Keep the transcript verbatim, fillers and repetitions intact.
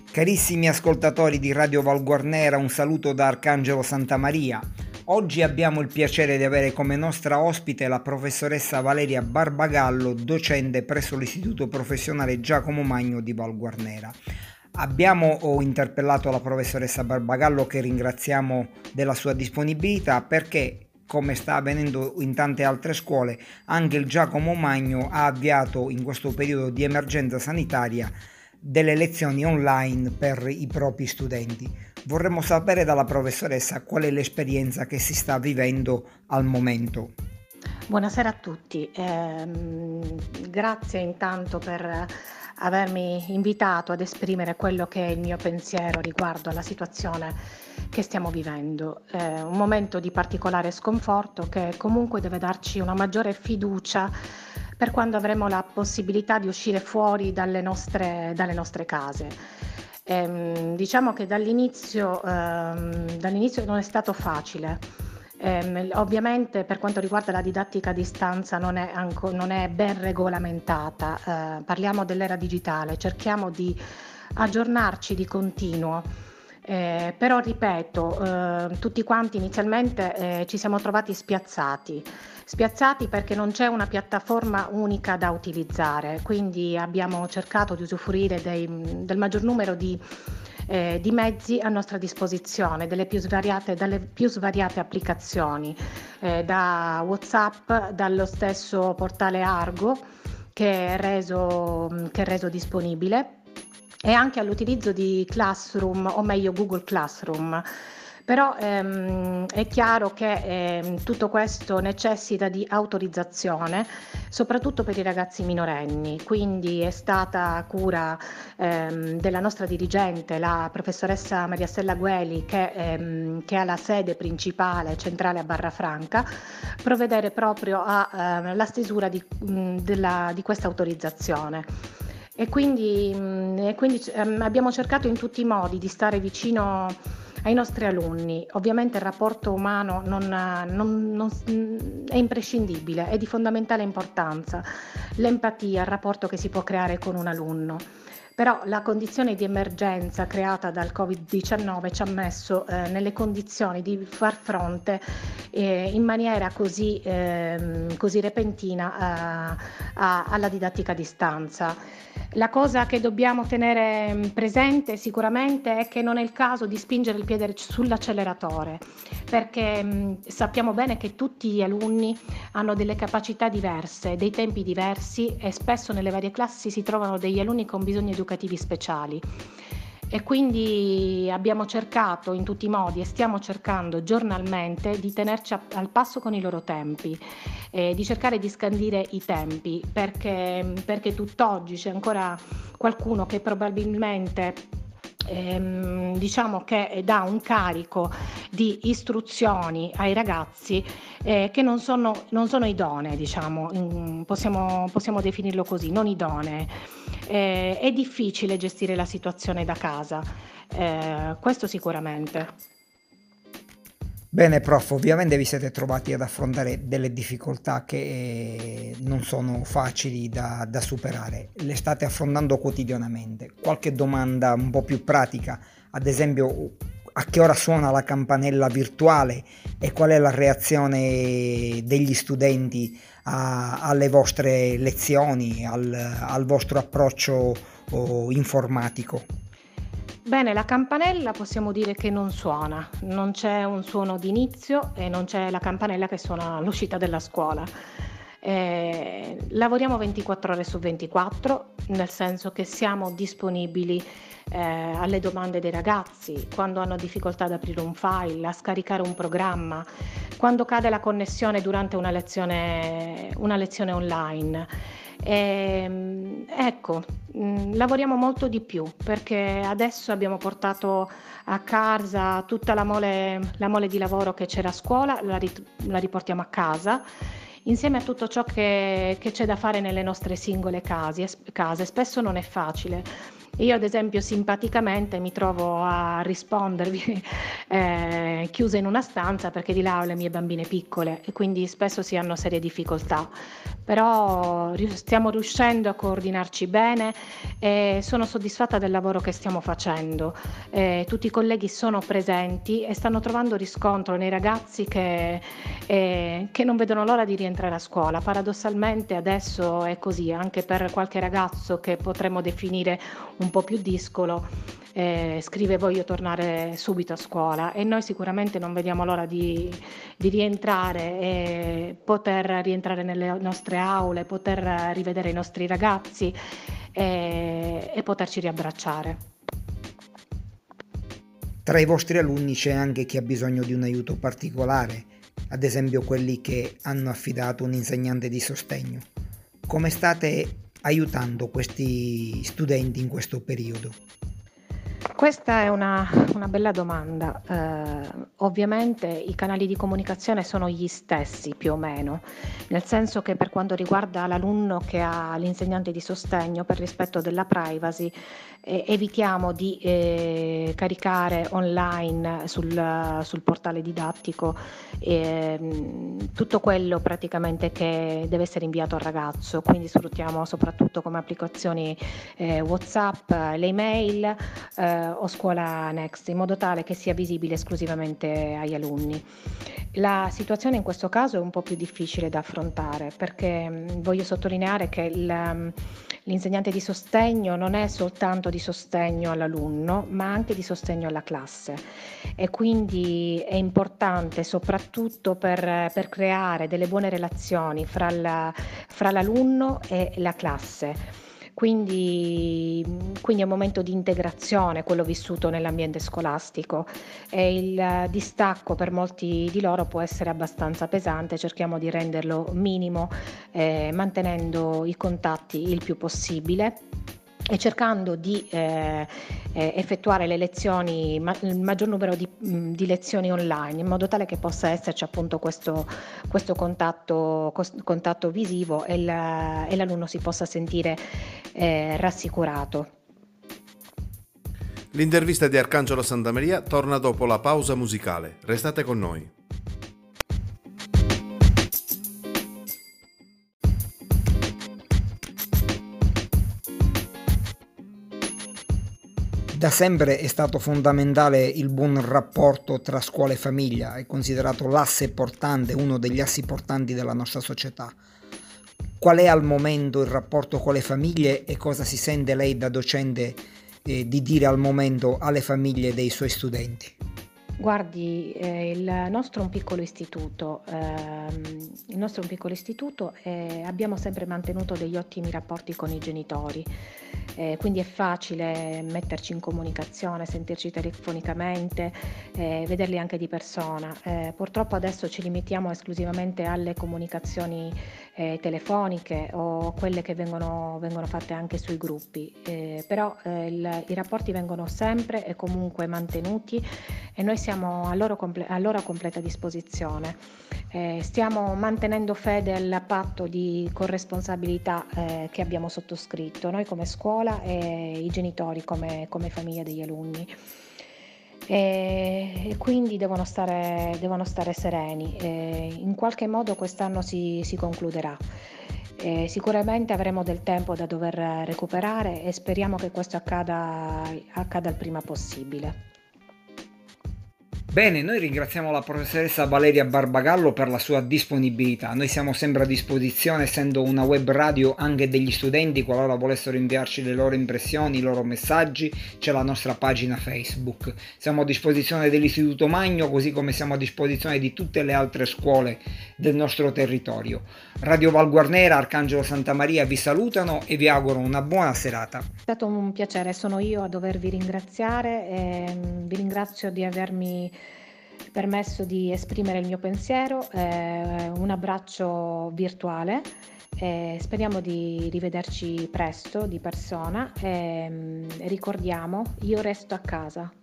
Carissimi ascoltatori di Radio Valguarnera, un saluto da Arcangelo Santamaria. Oggi abbiamo il piacere di avere come nostra ospite la professoressa Valeria Barbagallo, docente presso l'Istituto Professionale Giacomo Magno di Valguarnera. Abbiamo interpellato la professoressa Barbagallo, che ringraziamo della sua disponibilità, perché, come sta avvenendo in tante altre scuole, anche il Giacomo Magno ha avviato in questo periodo di emergenza sanitaria delle lezioni online per i propri studenti. Vorremmo sapere dalla professoressa qual è l'esperienza che si sta vivendo al momento. Buonasera a tutti, eh, grazie intanto per avermi invitato ad esprimere quello che è il mio pensiero riguardo alla situazione che stiamo vivendo. È un momento di particolare sconforto che comunque deve darci una maggiore fiducia per quando avremo la possibilità di uscire fuori dalle nostre, dalle nostre case. Ehm, diciamo che dall'inizio, ehm, dall'inizio non è stato facile. Ehm, ovviamente per quanto riguarda la didattica a distanza non è, anco, non è ben regolamentata, eh, parliamo dell'era digitale, cerchiamo di aggiornarci di continuo. Eh, però ripeto, eh, tutti quanti inizialmente eh, ci siamo trovati spiazzati, spiazzati perché non c'è una piattaforma unica da utilizzare, quindi abbiamo cercato di usufruire dei, del maggior numero di, eh, di mezzi a nostra disposizione, delle più svariate, dalle più svariate applicazioni, eh, da WhatsApp, dallo stesso portale Argo che è reso, che è reso disponibile, e anche all'utilizzo di Classroom, o meglio Google Classroom. Però ehm, è chiaro che ehm, tutto questo necessita di autorizzazione, soprattutto per i ragazzi minorenni, quindi è stata cura ehm, della nostra dirigente, la professoressa Maria Stella Gueli, che, ehm, che ha la sede principale centrale a Barrafranca, provvedere proprio alla eh, stesura di, mh, della, di questa autorizzazione. E quindi, e quindi ehm, abbiamo cercato in tutti i modi di stare vicino ai nostri alunni. Ovviamente il rapporto umano non, non, non, è imprescindibile, è di fondamentale importanza, l'empatia, il rapporto che si può creare con un alunno. Però la condizione di emergenza creata dal covid diciannove ci ha messo eh, nelle condizioni di far fronte eh, in maniera così, eh, così repentina a, a, alla didattica a distanza. La cosa che dobbiamo tenere presente sicuramente è che non è il caso di spingere il piede sull'acceleratore, perché mh, sappiamo bene che tutti gli alunni hanno delle capacità diverse, dei tempi diversi, e spesso nelle varie classi si trovano degli alunni con bisogni educativi speciali. E quindi abbiamo cercato in tutti i modi, e stiamo cercando giornalmente, di tenerci a, al passo con i loro tempi, eh, di cercare di scandire i tempi, perché, perché tutt'oggi c'è ancora qualcuno che probabilmente ehm, diciamo che dà un carico di istruzioni ai ragazzi eh, che non sono, non sono idonee, diciamo, in, possiamo, possiamo definirlo così, non idonee. Eh, è difficile gestire la situazione da casa, eh, questo sicuramente. Bene, prof, ovviamente vi siete trovati ad affrontare delle difficoltà che non sono facili da, da superare, le state affrontando quotidianamente. Qualche domanda un po' più pratica, ad esempio, a che ora suona la campanella virtuale e qual è la reazione degli studenti a, alle vostre lezioni, al, al vostro approccio oh, informatico? Bene, la campanella possiamo dire che non suona, non c'è un suono d'inizio e non c'è la campanella che suona all'uscita della scuola. Eh, lavoriamo ventiquattro ore su ventiquattro, nel senso che siamo disponibili eh, alle domande dei ragazzi, quando hanno difficoltà ad aprire un file, a scaricare un programma, quando cade la connessione durante una lezione, una lezione online. E, ecco, mh, lavoriamo molto di più perché adesso abbiamo portato a casa tutta la mole, la mole di lavoro che c'era a scuola, la, rit- la riportiamo a casa insieme a tutto ciò che, che c'è da fare nelle nostre singole case. case. Spesso non è facile Io ad esempio simpaticamente mi trovo a rispondervi eh, chiusa in una stanza perché di là ho le mie bambine piccole e quindi spesso si hanno serie difficoltà, però rius- stiamo riuscendo a coordinarci bene e sono soddisfatta del lavoro che stiamo facendo. Eh, tutti i colleghi sono presenti e stanno trovando riscontro nei ragazzi che, eh, che non vedono l'ora di rientrare a scuola. Paradossalmente adesso è così, anche per qualche ragazzo che potremmo definire un po' più discolo, eh, scrive voglio tornare subito a scuola e noi sicuramente non vediamo l'ora di, di rientrare e poter rientrare nelle nostre aule, poter rivedere i nostri ragazzi e, e poterci riabbracciare. Tra i vostri alunni c'è anche chi ha bisogno di un aiuto particolare, ad esempio quelli che hanno affidato un insegnante di sostegno. Come state aiutando questi studenti in questo periodo? Questa è una, una bella domanda. Eh, ovviamente i canali di comunicazione sono gli stessi più o meno, nel senso che per quanto riguarda l'alunno che ha l'insegnante di sostegno, per rispetto della privacy, eh, evitiamo di eh, caricare online sul, sul portale didattico eh, tutto quello praticamente che deve essere inviato al ragazzo, quindi sfruttiamo soprattutto come applicazioni eh, WhatsApp, le email eh, o Scuola Next, in modo tale che sia visibile esclusivamente agli alunni. La situazione in questo caso è un po' più difficile da affrontare perché mh, voglio sottolineare che il, um, l'insegnante di sostegno non è soltanto di sostegno all'alunno, ma anche di sostegno alla classe e quindi è importante soprattutto per, per creare delle buone relazioni fra, la, fra l'alunno e la classe. Quindi, quindi è un momento di integrazione quello vissuto nell'ambiente scolastico e il distacco per molti di loro può essere abbastanza pesante, cerchiamo di renderlo minimo eh, mantenendo i contatti il più possibile e cercando di eh, eh, effettuare le lezioni, ma, il maggior numero di, mh, di lezioni online, in modo tale che possa esserci appunto questo, questo contatto, cos- contatto visivo e, la- e l'alunno si possa sentire eh, rassicurato. L'intervista di Arcangelo Santamaria torna dopo la pausa musicale. Restate con noi. Da sempre è stato fondamentale il buon rapporto tra scuola e famiglia, è considerato l'asse portante, uno degli assi portanti della nostra società. Qual è al momento il rapporto con le famiglie e cosa si sente lei da docente eh, di dire al momento alle famiglie dei suoi studenti? Guardi, eh, il nostro è un piccolo istituto, ehm, il nostro è un piccolo istituto e abbiamo sempre mantenuto degli ottimi rapporti con i genitori, eh, quindi è facile metterci in comunicazione, sentirci telefonicamente, eh, vederli anche di persona. Eh, purtroppo adesso ci limitiamo esclusivamente alle comunicazioni eh, telefoniche o quelle che vengono, vengono fatte anche sui gruppi, eh, però eh, il- i rapporti vengono sempre e comunque mantenuti e noi siamo a loro, comple- a loro completa disposizione. Eh, stiamo mantenendo fede al patto di corresponsabilità eh, che abbiamo sottoscritto, noi come scuola e i genitori come, come famiglia degli alunni. E, e quindi devono stare, devono stare sereni. E in qualche modo quest'anno si, si concluderà. E sicuramente avremo del tempo da dover recuperare e speriamo che questo accada, accada il prima possibile. Bene, noi ringraziamo la professoressa Valeria Barbagallo per la sua disponibilità. Noi siamo sempre a disposizione, essendo una web radio, anche degli studenti, qualora volessero inviarci le loro impressioni, i loro messaggi, c'è la nostra pagina Facebook. Siamo a disposizione dell'Istituto Magno, così come siamo a disposizione di tutte le altre scuole del nostro territorio. Radio Val Guarnera, Arcangelo Santamaria vi salutano e vi auguro una buona serata. È stato un piacere, sono io a dovervi ringraziare e vi ringrazio di avermi permesso di esprimere il mio pensiero, eh, un abbraccio virtuale e speriamo di rivederci presto di persona e ricordiamo, io resto a casa.